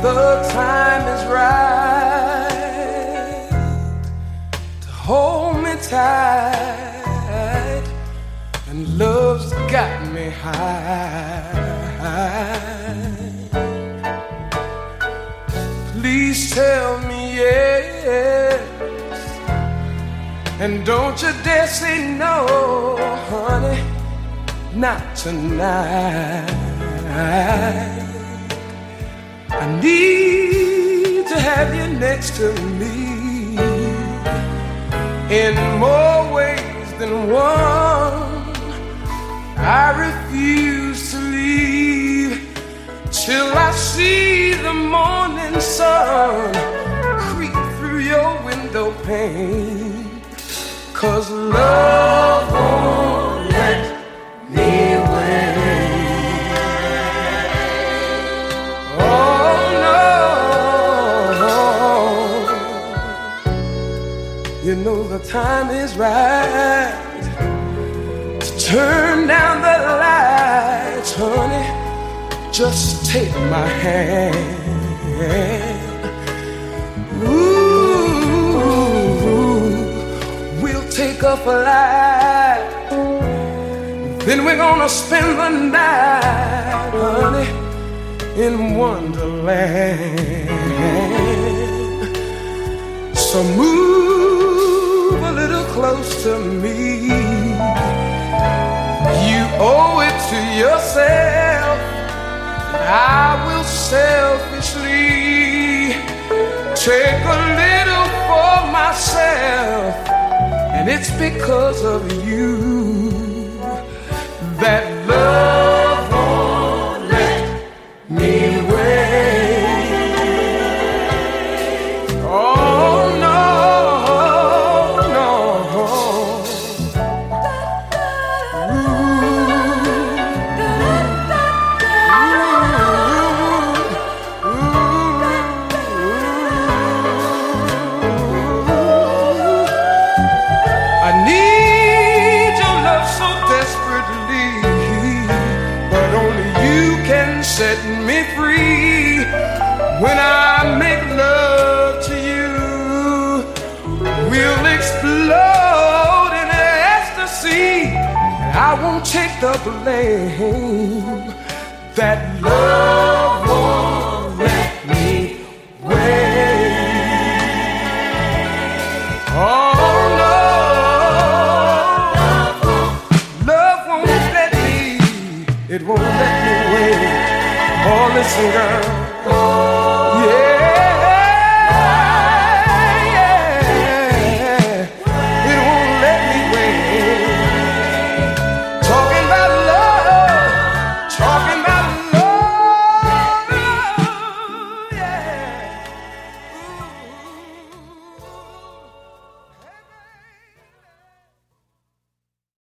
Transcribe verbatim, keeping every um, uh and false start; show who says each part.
Speaker 1: the time is right to hold me tight, and love's got me high. Please tell me yes, and don't you dare say no, honey, not tonight. I need to have you next to me in more ways than one. I refuse to leave till I see the morning sun creep through your window pane, 'cause love won't let me wait. Oh no, you know the time is right to turn down the lights, honey. Just take my hand. Ooh, we'll take a flight, then we're gonna spend the night, honey, in Wonderland. So move a little close to me. You owe it to yourself. I will selfishly take a little for myself, and it's because of you that love won't let me wait. Oh no, no. Set me free when I make love to you. We'll explode in ecstasy, and I won't take the blame. That love won't let me wait. Oh no, love won't let me, it won't let me wait. Oh, listen, girl.